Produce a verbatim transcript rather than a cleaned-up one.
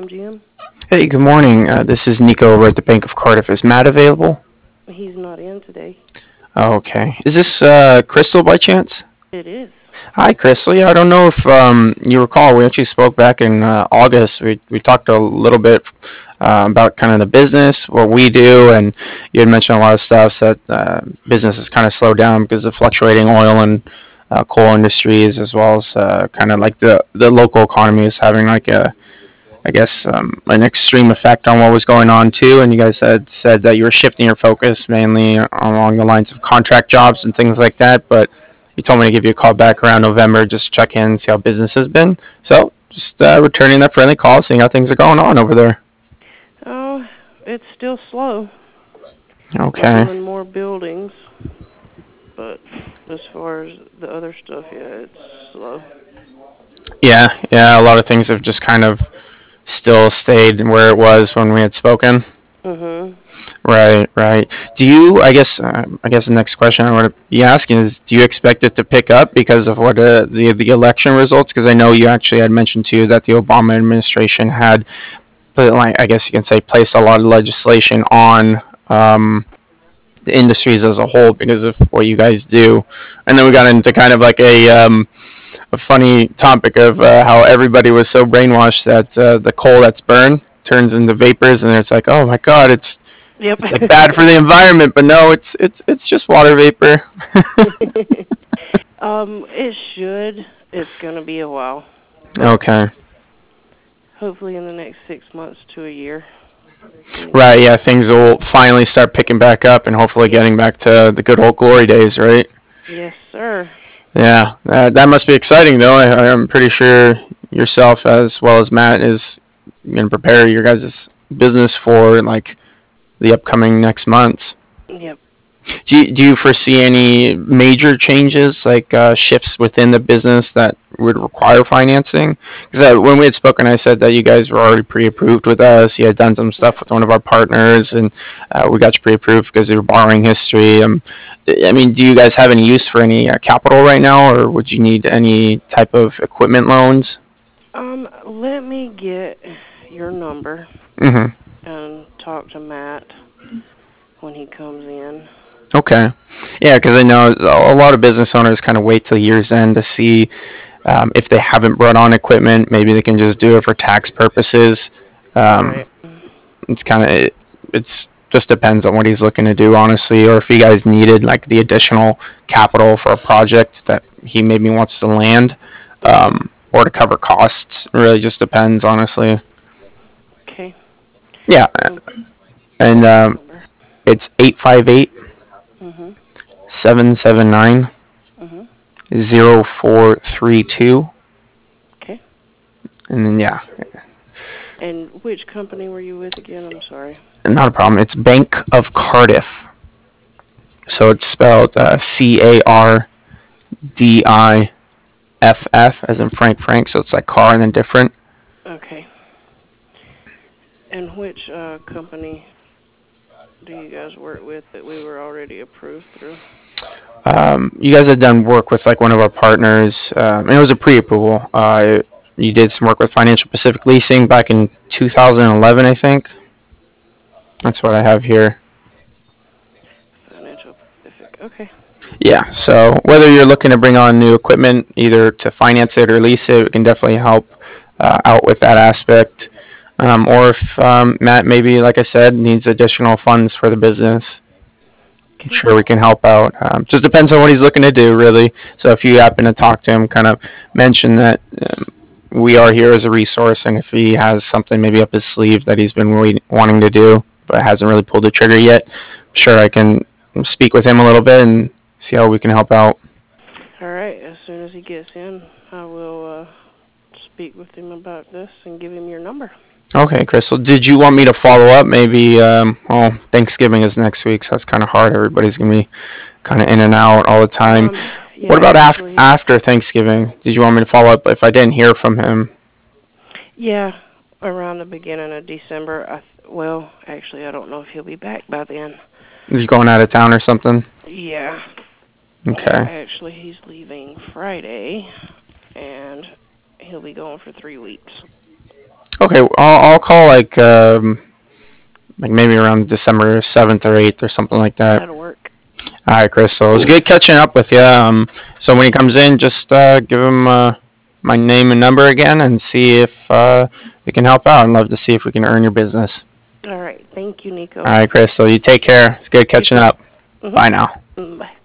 M G M. Hey, good morning. Uh, this is Nico over at the Bank of Cardiff. Is Matt available? He's not in today. Oh, okay. Is this uh, Crystal by chance? It is. Hi, Crystal. Yeah, I don't know if um, you recall. We actually spoke back in uh, August. We we talked a little bit uh, about kind of the business, what we do, and you had mentioned a lot of stuff that uh, business has kind of slowed down because of fluctuating oil and uh, coal industries, as well as uh, kind of like the the local economy is having like a I guess, um, an extreme effect on what was going on too. And you guys had said that you were shifting your focus mainly along the lines of contract jobs and things like that. But you told me to give you a call back around November, just check in, see how business has been. So just uh, returning that friendly call, seeing how things are going on over there. Oh, it's still slow. We're Okay. doing more buildings, but as far as the other stuff, yeah, it's slow. Yeah, yeah. A lot of things have just kind of still stayed where it was when we had spoken. Mhm. Right, right. Do you? I guess. Uh, I guess the next question I want to be asking is: do you expect it to pick up because of what uh, the the election results? Because I know you actually had mentioned too that the Obama administration had, put, like, I guess you can say, placed a lot of legislation on um, the industries as a whole because of what you guys do. And then we got into kind of like a um, a funny topic of uh, how everybody was so brainwashed that uh, the coal that's burned turns into vapors, and it's like, oh my god, it's Yep. it's like bad for the environment, but no, it's it's it's just water vapor. um, it should. It's gonna be a while. Okay. Hopefully, in the next six months to a year. You know. Right, yeah, things will finally start picking back up and hopefully Yep. getting back to the good old glory days, right? Yes, sir. Yeah, that, that must be exciting, though. I, I'm pretty sure yourself, as well as Matt, is going to prepare your guys' business for like the upcoming next months. Yep. Do you, do you foresee any major changes, like uh, shifts within the business that would require financing? Because when we had spoken, I said that you guys were already pre-approved with us. You had done some stuff with one of our partners, and uh, we got you pre-approved because of your borrowing history. Um, I mean, do you guys have any use for any uh, capital right now, or would you need any type of equipment loans? Um, let me get your number Mm-hmm. and talk to Matt when he comes in. Okay. Yeah, because I know a lot of business owners kind of wait till year's end to see um, if they haven't brought on equipment. Maybe they can just do it for tax purposes. Um, Right. it's kind of it, it's just depends on what he's looking to do, honestly, or if you guys needed like the additional capital for a project that he maybe wants to land, um, or to cover costs. It really just depends, honestly. Okay. Yeah, Um, and what's your um, number? it's eight five eight Mhm. seven seven nine Mhm. zero four three two. Okay. And then yeah, And which company were you with again? I'm sorry. not a problem. It's Bank of Cardiff. So it's spelled uh, C A R D I F F as in Frank Frank. So it's like car and then different. Okay. And which uh, company do you guys work with that we were already approved through? Um, you guys had done work with like one of our partners, um, and it was a pre-approval. Uh, you did some work with Financial Pacific Leasing back in two thousand eleven, I think. That's what I have here. Financial Pacific. Okay. Yeah, so whether you're looking to bring on new equipment, either to finance it or lease it, we can definitely help uh, out with that aspect. Um, or if um, Matt, maybe, like I said, needs additional funds for the business, I'm Okay. sure we can help out. Um, just depends on what he's looking to do, really. So if you happen to talk to him, kind of mention that um, we are here as a resource, and if he has something maybe up his sleeve that he's been wait- wanting to do but hasn't really pulled the trigger yet, I'm sure I can speak with him a little bit and see how we can help out. All right. As soon as he gets in, I will uh, speak with him about this and give him your number. Okay, Crystal. Did you want me to follow up? Maybe, um, well, Thanksgiving is next week, so that's kind of hard. Everybody's going to be kind of in and out all the time. Um. Yeah. What about af- Actually. after Thanksgiving? Did you want me to follow up if I didn't hear from him? Yeah. Around the beginning of December. I th- well, actually, I don't know if he'll be back by then. Is he going out of town or something? Yeah. Okay. Actually, he's leaving Friday, and he'll be gone for three weeks. Okay, I'll, I'll call like um, like maybe around December seventh or eighth or something like that. That'll work. All right, Crystal. It was good catching up with you. Um, so when he comes in, just uh, give him uh, my name and number again and see if uh, we can help out. I'd love to see if we can earn your business. All right. Thank you, Nico. All right, Crystal. You take care. It's good catching up. Mm-hmm. Bye now. Mm, bye.